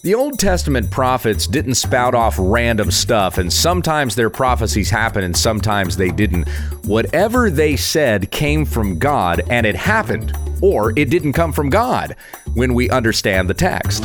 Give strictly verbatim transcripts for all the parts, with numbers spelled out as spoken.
The Old Testament prophets didn't spout off random stuff, and sometimes their prophecies happened and sometimes they didn't. Whatever they said came from God, and it happened, or it didn't come from God when we understand the text.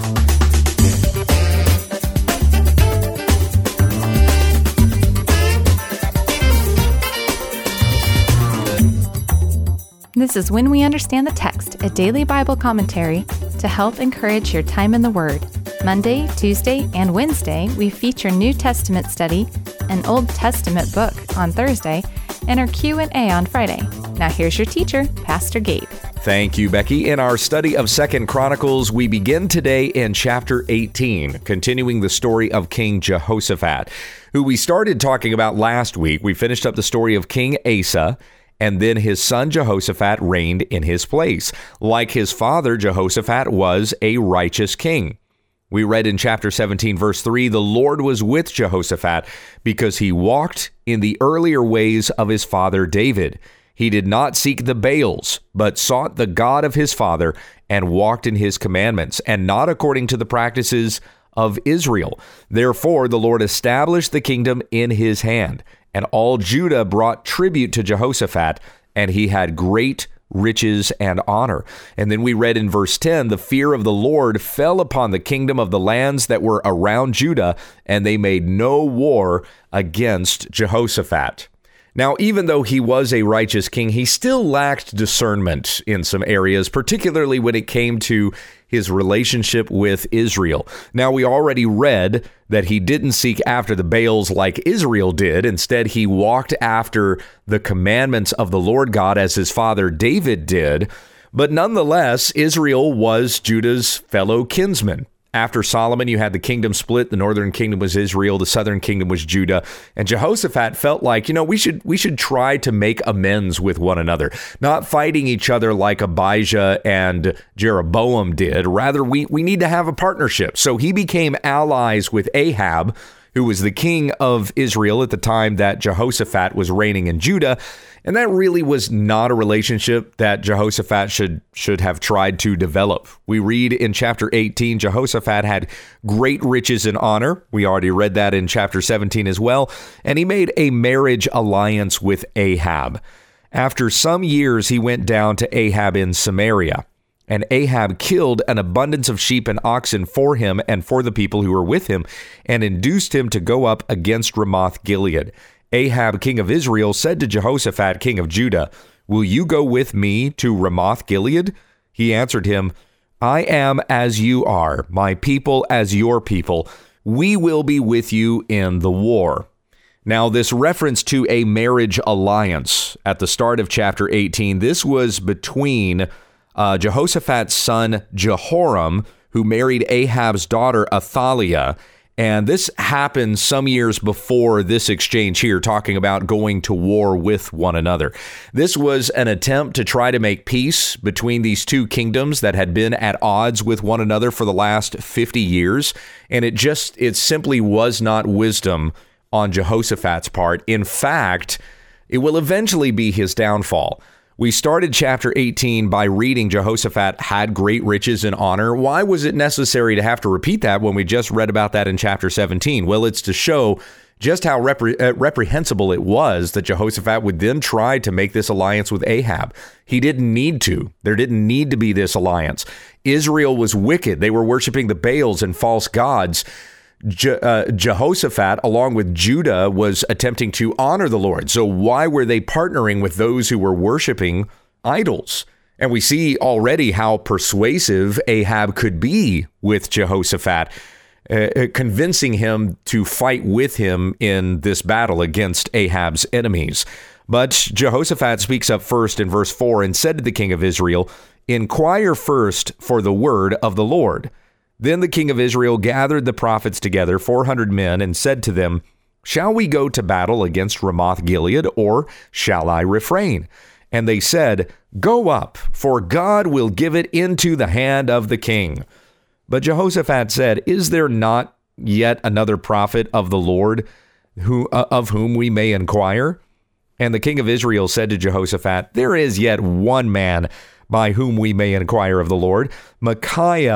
This is When We Understand the Text, a daily Bible commentary to help encourage your time in the Word. Monday, Tuesday, and Wednesday, we feature New Testament study, an Old Testament book on Thursday, and our Q and A on Friday. Now here's your teacher, Pastor Gabe. Thank you, Becky. In our study of Second Chronicles, we begin today in chapter eighteen, continuing the story of King Jehoshaphat, who we started talking about last week. We finished up the story of King Asa, and then his son Jehoshaphat reigned in his place. Like his father, Jehoshaphat was a righteous king. We read in chapter seventeen, verse three, the Lord was with Jehoshaphat because he walked in the earlier ways of his father David. He did not seek the Baals, but sought the God of his father and walked in his commandments, and not according to the practices of Israel. Therefore, the Lord established the kingdom in his hand, and all Judah brought tribute to Jehoshaphat, and he had great riches and honor. And then we read in verse ten, the fear of the Lord fell upon the kingdom of the lands that were around Judah, and they made no war against Jehoshaphat. Now, even though he was a righteous king, he still lacked discernment in some areas, particularly when it came to his relationship with Israel. Now, we already read that he didn't seek after the Baals like Israel did. Instead, he walked after the commandments of the Lord God as his father David did. But nonetheless, Israel was Judah's fellow kinsman. After Solomon, you had the kingdom split. The northern kingdom was Israel. The southern kingdom was Judah. And Jehoshaphat felt like, you know, we should we should try to make amends with one another, not fighting each other like Abijah and Jeroboam did. Rather, we, we need to have a partnership. So he became allies with Ahab, who was the king of Israel at the time that Jehoshaphat was reigning in Judah. And that really was not a relationship that Jehoshaphat should should have tried to develop. We read in chapter eighteen, Jehoshaphat had great riches and honor. We already read that in chapter seventeen as well. And he made a marriage alliance with Ahab. After some years, he went down to Ahab in Samaria. And Ahab killed an abundance of sheep and oxen for him and for the people who were with him, and induced him to go up against Ramoth Gilead. Ahab, king of Israel, said to Jehoshaphat, king of Judah, "Will you go with me to Ramoth Gilead?" He answered him, "I am as you are, my people as your people. We will be with you in the war." Now, this reference to a marriage alliance at the start of chapter eighteen, this was between uh, Jehoshaphat's son Jehoram, who married Ahab's daughter Athaliah. And this happened some years before this exchange here, talking about going to war with one another. This was an attempt to try to make peace between these two kingdoms that had been at odds with one another for the last fifty years. And it just, it simply was not wisdom on Jehoshaphat's part. In fact, it will eventually be his downfall. We started chapter eighteen by reading Jehoshaphat had great riches and honor. Why was it necessary to have to repeat that when we just read about that in chapter seventeen? Well, it's to show just how repre- uh, reprehensible it was that Jehoshaphat would then try to make this alliance with Ahab. He didn't need to. There didn't need to be this alliance. Israel was wicked. They were worshiping the Baals and false gods. Je- uh, Jehoshaphat, along with Judah, was attempting to honor the Lord. So why were they partnering with those who were worshiping idols? And we see already how persuasive Ahab could be with Jehoshaphat, uh, convincing him to fight with him in this battle against Ahab's enemies. But Jehoshaphat speaks up first in verse four and said to the king of Israel, "Inquire first for the word of the Lord." Then the king of Israel gathered the prophets together, four hundred men, and said to them, "Shall we go to battle against Ramoth Gilead, or shall I refrain?" And they said, "Go up, for God will give it into the hand of the king." But Jehoshaphat said, "Is there not yet another prophet of the Lord who uh, of whom we may inquire?" And the king of Israel said to Jehoshaphat, "There is yet one man by whom we may inquire of the Lord, Micaiah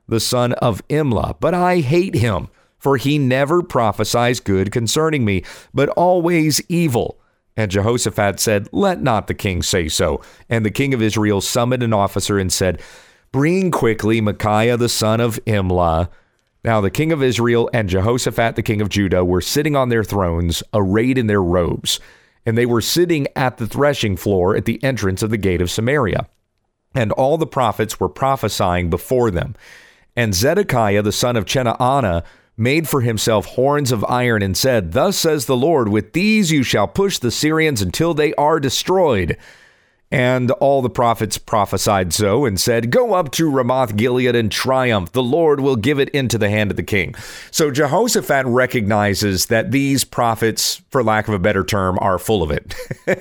the son of Imlah, but I hate him, for he never prophesies good concerning me, but always evil. And Jehoshaphat said, let not the king say so. And the king of Israel summoned an officer and said, bring quickly Micaiah the son of Imlah. Now the king of Israel and Jehoshaphat the king of Judah were sitting on their thrones, arrayed in their robes, and they were sitting at the threshing floor at the entrance of the gate of Samaria. And all the prophets were prophesying before them. And Zedekiah the son of Chenaanah made for himself horns of iron and said, thus says the Lord, with these you shall push the Syrians until they are destroyed. And all the prophets prophesied so and said, go up to Ramoth Gilead and triumph. The Lord will give it into the hand of the king. So Jehoshaphat recognizes that these prophets, for lack of a better term, are full of it.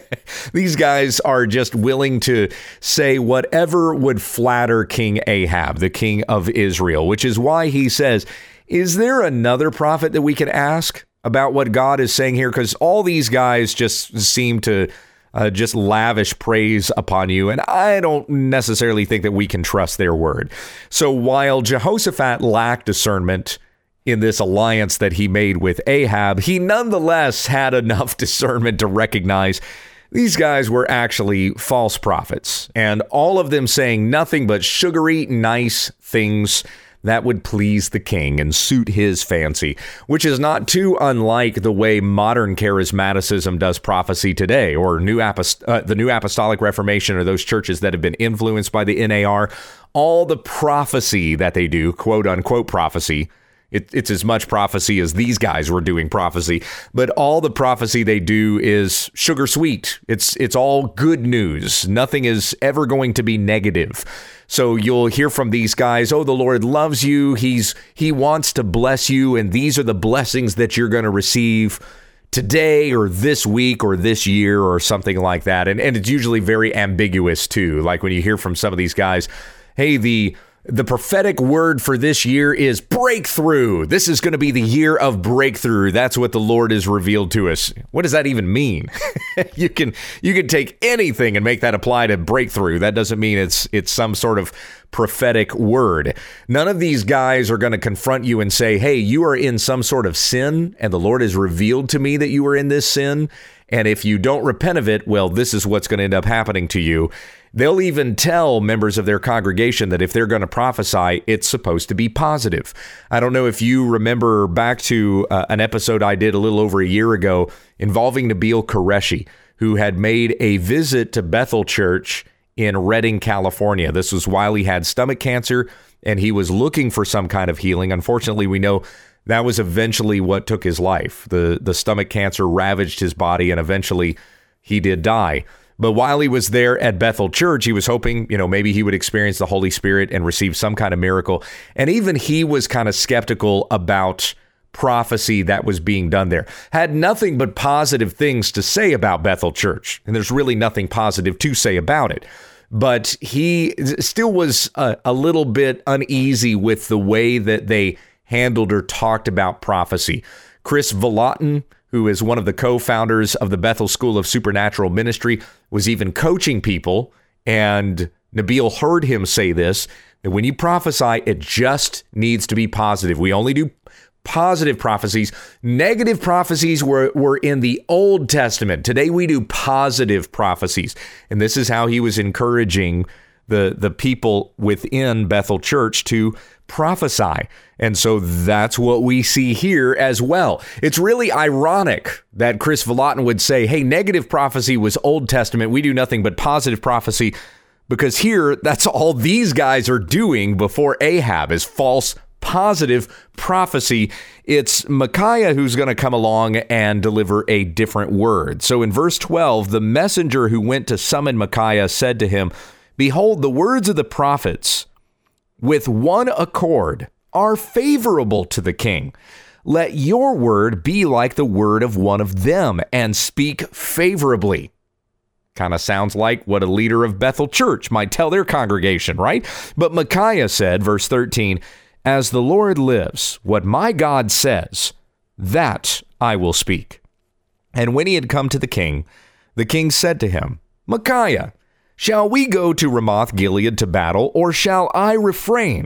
These guys are just willing to say whatever would flatter King Ahab, the king of Israel, which is why he says, is there another prophet that we can ask about what God is saying here? Because all these guys just seem to uh, just lavish praise upon you. And I don't necessarily think that we can trust their word. So while Jehoshaphat lacked discernment in this alliance that he made with Ahab, he nonetheless had enough discernment to recognize these guys were actually false prophets, and all of them saying nothing but sugary, nice things that would please the king and suit his fancy, which is not too unlike the way modern charismaticism does prophecy today, or new apost- uh, the New Apostolic Reformation, or those churches that have been influenced by the N A R. All the prophecy that they do, quote unquote prophecy, it, it's as much prophecy as these guys were doing prophecy, but all the prophecy they do is sugar sweet. It's it's all good news. Nothing is ever going to be negative. So you'll hear from these guys, oh, the Lord loves you. He's he wants to bless you. And these are the blessings that you're going to receive today or this week or this year or something like that. And, and it's usually very ambiguous, too. Like when you hear from some of these guys, hey, the the prophetic word for this year is breakthrough. This is going to be the year of breakthrough. That's what the Lord has revealed to us. What does that even mean? you can you can take anything and make that apply to breakthrough. That doesn't mean it's it's some sort of prophetic word. None of these guys are going to confront you and say, hey, you are in some sort of sin, and the Lord has revealed to me that you are in this sin. And if you don't repent of it, well, this is what's going to end up happening to you. They'll even tell members of their congregation that if they're going to prophesy, it's supposed to be positive. I don't know if you remember back to uh, an episode I did a little over a year ago involving Nabil Qureshi, who had made a visit to Bethel Church in Redding, California. This was while he had stomach cancer and he was looking for some kind of healing. Unfortunately, we know that was eventually what took his life. The, the stomach cancer ravaged his body and eventually he did die. But while he was there at Bethel Church, he was hoping, you know, maybe he would experience the Holy Spirit and receive some kind of miracle. And even he was kind of skeptical about prophecy that was being done there. Had nothing but positive things to say about Bethel Church. And there's really nothing positive to say about it. But he still was a, a little bit uneasy with the way that they handled or talked about prophecy. Chris Vallotton, who is one of the co-founders of the Bethel School of Supernatural Ministry, was even coaching people. And Nabil heard him say this, that when you prophesy, it just needs to be positive. We only do positive prophecies. Negative prophecies were, were in the Old Testament. Today we do positive prophecies. And this is how he was encouraging the, the people within Bethel Church to prophesy. And so that's what we see here as well. It's really ironic that Chris Vallotton would say, hey, negative prophecy was Old Testament. We do nothing but positive prophecy, because here that's all these guys are doing before Ahab is false positive prophecy. It's Micaiah who's going to come along and deliver a different word. So in verse twelve, the messenger who went to summon Micaiah said to him, behold, the words of the prophets with one accord are favorable to the king. Let your word be like the word of one of them and speak favorably. Kind of sounds like what a leader of Bethel Church might tell their congregation, right? But Micaiah said, verse thirteen, as the Lord lives, what my God says, that I will speak. And when he had come to the king, the king said to him, Micaiah, shall we go to Ramoth Gilead to battle, or shall I refrain?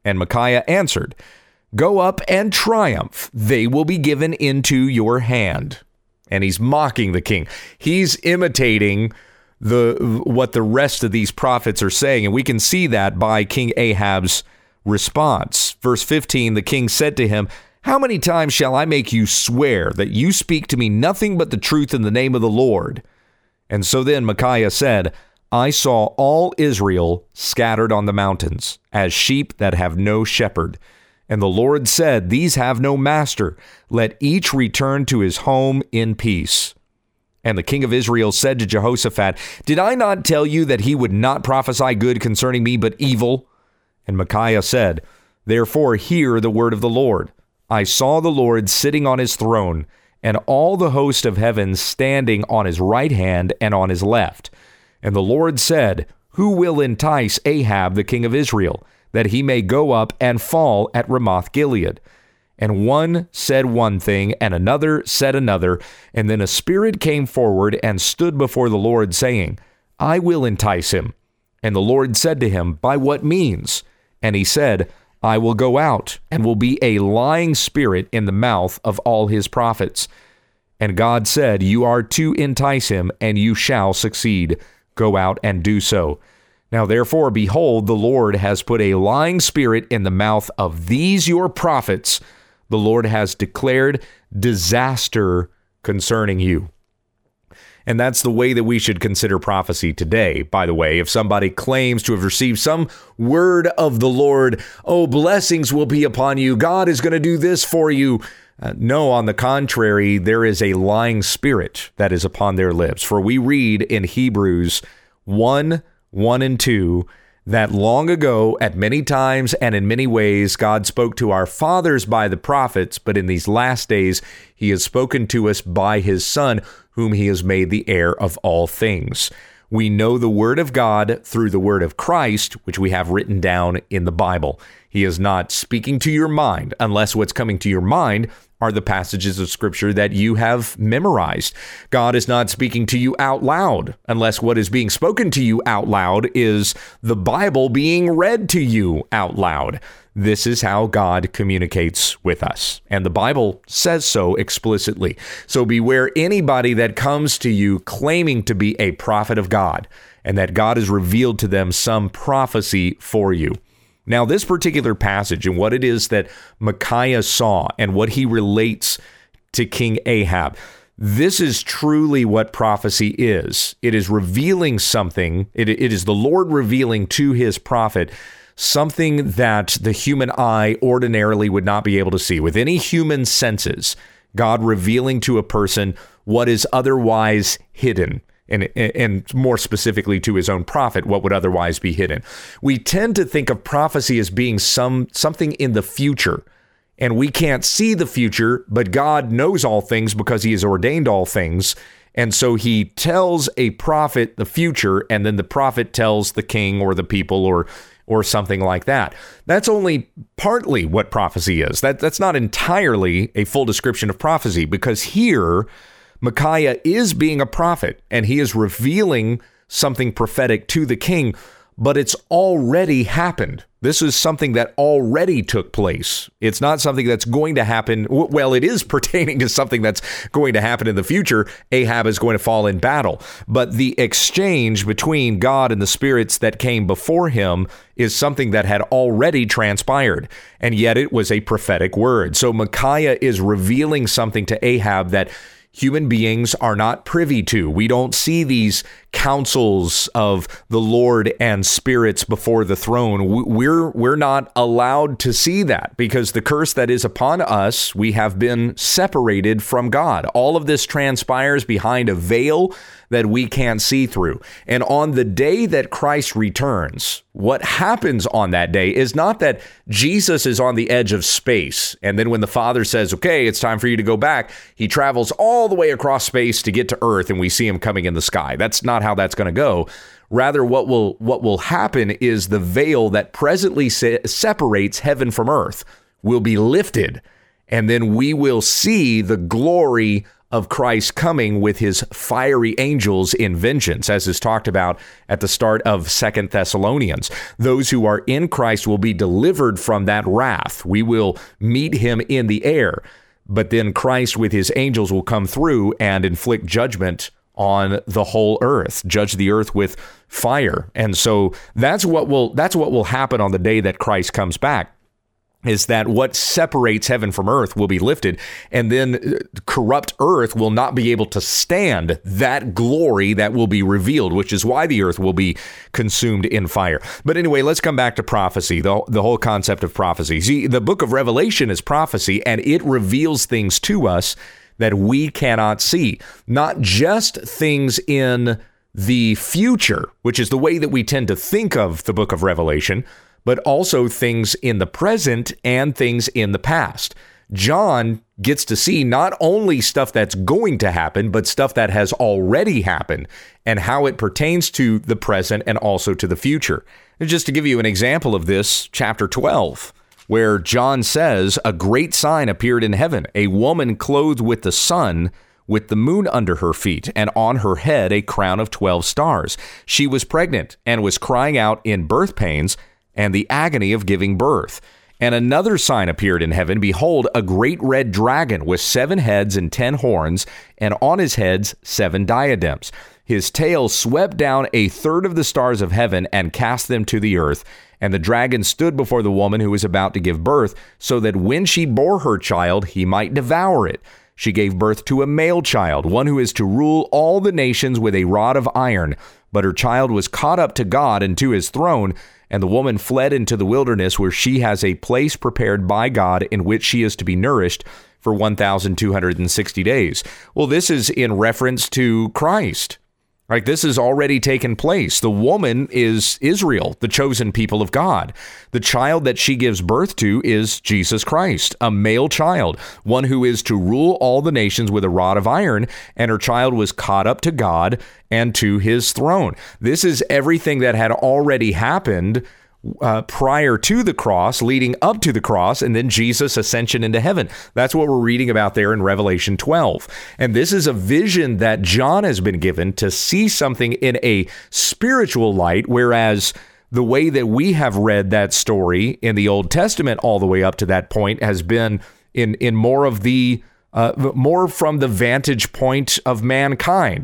And Micaiah answered, "Go up and triumph. They will be given into your hand." And he's mocking the king. He's imitating the what the rest of these prophets are saying. And we can see that by King Ahab's response. Verse fifteen, the king said to him, "How many times shall I make you swear that you speak to me nothing but the truth in the name of the Lord?" And so then Micaiah said, "I saw all Israel scattered on the mountains, as sheep that have no shepherd. And the Lord said, These have no master. Let each return to his home in peace." And the king of Israel said to Jehoshaphat, "Did I not tell you that he would not prophesy good concerning me, but evil?" And Micaiah said, "Therefore hear the word of the Lord. I saw the Lord sitting on his throne, and all the host of heaven standing on his right hand and on his left. And the Lord said, Who will entice Ahab the king of Israel, that he may go up and fall at Ramoth Gilead? And one said one thing, and another said another. And then a spirit came forward and stood before the Lord, saying, I will entice him. And the Lord said to him, By what means? And he said, I will go out, and will be a lying spirit in the mouth of all his prophets. And God said, You are to entice him, and you shall succeed. Go out and do so. Now therefore, behold, the Lord has put a lying spirit in the mouth of these your prophets. The Lord has declared disaster concerning you." And that's the way that we should consider prophecy today. By the way, if somebody claims to have received some word of the Lord, oh, blessings will be upon you, God is going to do this for you. Uh, no, on the contrary, there is a lying spirit that is upon their lips. For we read in Hebrews one, one and two, that long ago, at many times and in many ways, God spoke to our fathers by the prophets, but in these last days, he has spoken to us by his Son, whom he has made the heir of all things. We know the word of God through the word of Christ, which we have written down in the Bible. He is not speaking to your mind, unless what's coming to your mind are the passages of Scripture that you have memorized. God is not speaking to you out loud, unless what is being spoken to you out loud is the Bible being read to you out loud. This is how God communicates with us, and the Bible says so explicitly. So beware anybody that comes to you claiming to be a prophet of God, and that God has revealed to them some prophecy for you. Now, this particular passage and what it is that Micaiah saw and what he relates to King Ahab, this is truly what prophecy is. It is revealing something. It, it is the Lord revealing to his prophet something that the human eye ordinarily would not be able to see. With any human senses, God revealing to a person what is otherwise hidden. And, and more specifically to his own prophet, what would otherwise be hidden. We tend to think of prophecy as being some something in the future, and we can't see the future, but God knows all things because he has ordained all things. And so he tells a prophet the future, and then the prophet tells the king or the people or or something like that. That's only partly what prophecy is. That that's not entirely a full description of prophecy, because here Micaiah is being a prophet, and he is revealing something prophetic to the king, but it's already happened. This is something that already took place. It's not something that's going to happen. Well, it is pertaining to something that's going to happen in the future. Ahab is going to fall in battle. But the exchange between God and the spirits that came before him is something that had already transpired, and yet it was a prophetic word. So Micaiah is revealing something to Ahab that human beings are not privy to. We don't see these councils of the Lord and spirits before the throne. We're we're not allowed to see that because the curse that is upon us, we have been separated from God. All of this transpires behind a veil that we can't see through. And on the day that Christ returns, what happens on that day is not that Jesus is on the edge of space, and then when the Father says, okay, it's time for you to go back, he travels all the way across space to get to Earth, and we see him coming in the sky. That's not how that's going to go. Rather, what will what will happen is the veil that presently se- separates heaven from earth will be lifted, and then we will see the glory of Christ coming with his fiery angels in vengeance, as is talked about at the start of Second Thessalonians. Those who are in Christ will be delivered from that wrath. We will meet him in the air, but then Christ with his angels will come through and inflict judgment on the whole earth, judge the earth with fire. And so that's what will that's what will happen on the day that Christ comes back. Is that what separates heaven from earth will be lifted, and then corrupt earth will not be able to stand that glory that will be revealed, which is why the earth will be consumed in fire. But anyway, let's come back to prophecy, the, the whole concept of prophecy. See, the book of Revelation is prophecy, and it reveals things to us that we cannot see, not just things in the future, which is the way that we tend to think of the book of Revelation, but also things in the present and things in the past. John gets to see not only stuff that's going to happen, but stuff that has already happened and how it pertains to the present and also to the future. And just to give you an example of this, chapter twelve, where John says, "A great sign appeared in heaven, a woman clothed with the sun, with the moon under her feet, and on her head a crown of twelve stars. She was pregnant and was crying out in birth pains and the agony of giving birth. And another sign appeared in heaven. Behold, a great red dragon with seven heads and ten horns, and on his heads seven diadems. His tail swept down a third of the stars of heaven and cast them to the earth. And the dragon stood before the woman who was about to give birth, so that when she bore her child, he might devour it. She gave birth to a male child, one who is to rule all the nations with a rod of iron. But her child was caught up to God and to his throne, and the woman fled into the wilderness, where she has a place prepared by God in which she is to be nourished for one thousand two hundred sixty days. Well, this is in reference to Christ. Like, this has already taken place. The woman is Israel, the chosen people of God. The child that she gives birth to is Jesus Christ, a male child, one who is to rule all the nations with a rod of iron, and her child was caught up to God and to his throne. This is everything that had already happened Uh, prior to the cross, leading up to the cross, and then Jesus' ascension into heaven. That's what we're reading about there in Revelation twelve. And this is a vision that John has been given to see something in a spiritual light, whereas the way that we have read that story in the Old Testament all the way up to that point has been in, in more of the, uh, more from the vantage point of mankind.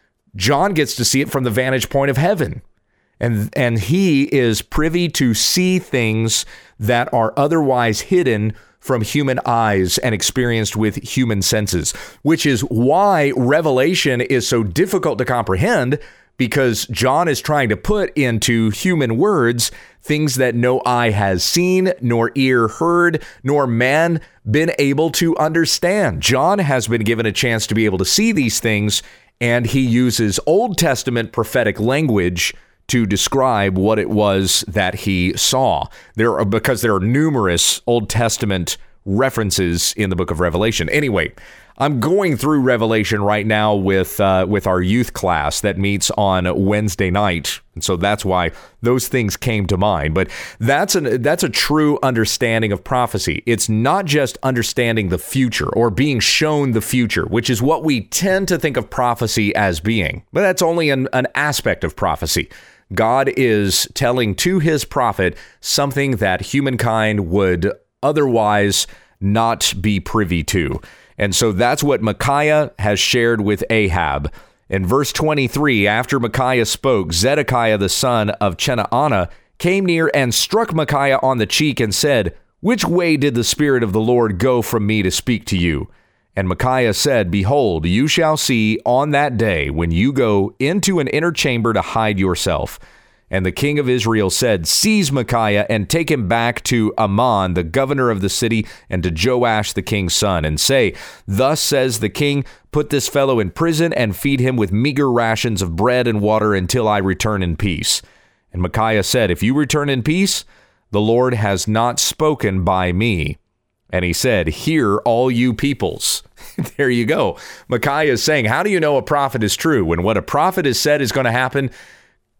John gets to see it from the vantage point of heaven. And and he is privy to see things that are otherwise hidden from human eyes and experienced with human senses, which is why Revelation is so difficult to comprehend, because John is trying to put into human words things that no eye has seen, nor ear heard, nor man been able to understand. John has been given a chance to be able to see these things, and he uses Old Testament prophetic language to describe what it was that he saw. There are, because there are numerous Old Testament references in the book of Revelation. Anyway, I'm going through Revelation right now with uh, with our youth class that meets on Wednesday night, and so that's why those things came to mind. But that's an that's a true understanding of prophecy. It's not just understanding the future or being shown the future, which is what we tend to think of prophecy as being. But that's only an, an aspect of prophecy. God is telling to his prophet something that humankind would otherwise not be privy to. And so that's what Micaiah has shared with Ahab. In verse twenty-three, after Micaiah spoke, Zedekiah the son of Chenaanah came near and struck Micaiah on the cheek and said, "Which way did the Spirit of the Lord go from me to speak to you?" And Micaiah said, "Behold, you shall see on that day when you go into an inner chamber to hide yourself." And the king of Israel said, "Seize Micaiah and take him back to Amon, the governor of the city, and to Joash the king's son, and say, 'Thus says the king, put this fellow in prison and feed him with meager rations of bread and water until I return in peace.'" And Micaiah said, "If you return in peace, the Lord has not spoken by me." And he said, "Hear all you peoples." There you go. Micaiah is saying, how do you know a prophet is true? When what a prophet has said is going to happen,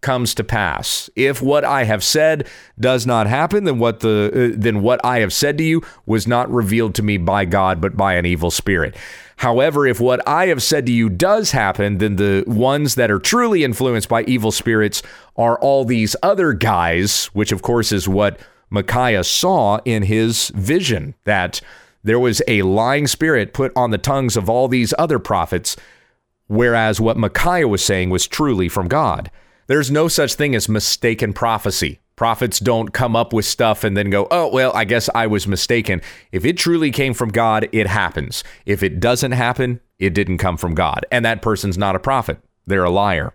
comes to pass. If what I have said does not happen, then what the uh, then what I have said to you was not revealed to me by God, but by an evil spirit. However, if what I have said to you does happen, then the ones that are truly influenced by evil spirits are all these other guys, which of course is what Micaiah saw in his vision, that there was a lying spirit put on the tongues of all these other prophets, whereas what Micaiah was saying was truly from God. There's no such thing as mistaken prophecy. Prophets don't come up with stuff and then go, oh, well, I guess I was mistaken. If it truly came from God, it happens. If it doesn't happen, it didn't come from God. And that person's not a prophet. They're a liar.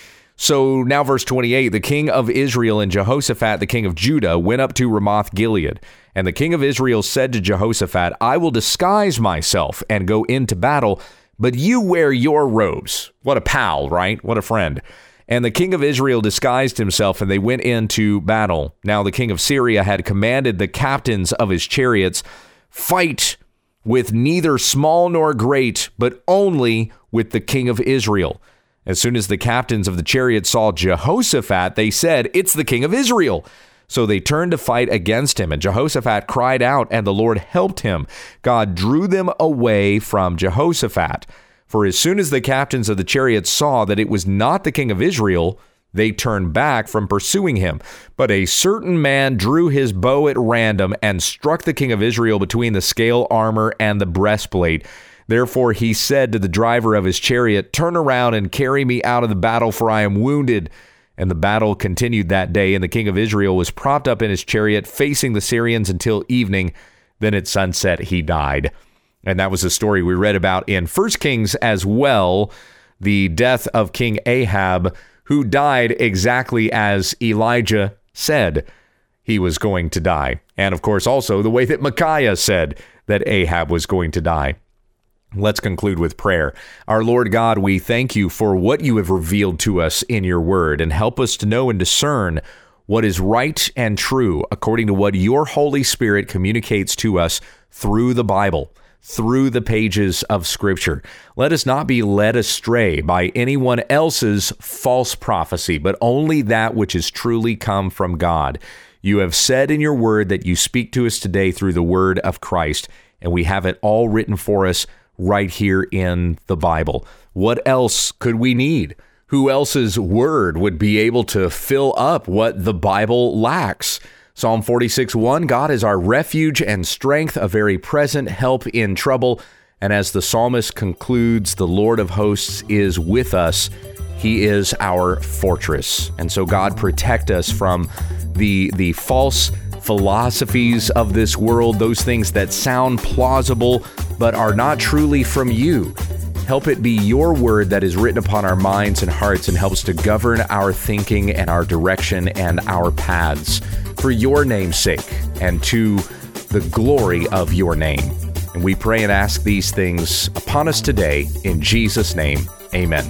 So now verse twenty-eight, the king of Israel and Jehoshaphat, the king of Judah, went up to Ramoth Gilead. And the king of Israel said to Jehoshaphat, I will disguise myself and go into battle, but you wear your robes. What a pal, right? What a friend. And the king of Israel disguised himself, and they went into battle. Now the king of Syria had commanded the captains of his chariots, fight with neither small nor great, but only with the king of Israel. As soon as the captains of the chariots saw Jehoshaphat, they said, it's the king of Israel. So they turned to fight against him, and Jehoshaphat cried out, and the Lord helped him. God drew them away from Jehoshaphat. For as soon as the captains of the chariots saw that it was not the king of Israel, they turned back from pursuing him. But a certain man drew his bow at random and struck the king of Israel between the scale armor and the breastplate. Therefore he said to the driver of his chariot, turn around and carry me out of the battle, for I am wounded. And the battle continued that day, and the king of Israel was propped up in his chariot, facing the Syrians until evening. Then at sunset he died. And that was a story we read about in First Kings as well, the death of King Ahab, who died exactly as Elijah said he was going to die. And of course, also the way that Micaiah said that Ahab was going to die. Let's conclude with prayer. Our Lord God, we thank you for what you have revealed to us in your word, and help us to know and discern what is right and true according to what your Holy Spirit communicates to us through the Bible, through the pages of Scripture. Let us not be led astray by anyone else's false prophecy, but only that which is truly come from God. You have said in your word that you speak to us today through the word of Christ, and we have it all written for us right here in the Bible. What else could we need? Who else's word would be able to fill up what the Bible lacks? Psalm forty-six one, God is our refuge and strength, a very present help in trouble. And as the psalmist concludes, the Lord of hosts is with us. He is our fortress. And so God, protect us from the, the false philosophies of this world, those things that sound plausible but are not truly from you. Help it be your word that is written upon our minds and hearts and helps to govern our thinking and our direction and our paths for your name's sake and to the glory of your name. And we pray and ask these things upon us today in Jesus' name. Amen.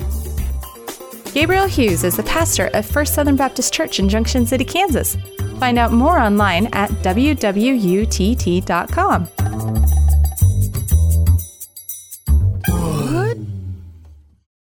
Gabriel Hughes is the pastor of First Southern Baptist Church in Junction City, Kansas. Find out more online at w w u t t dot com.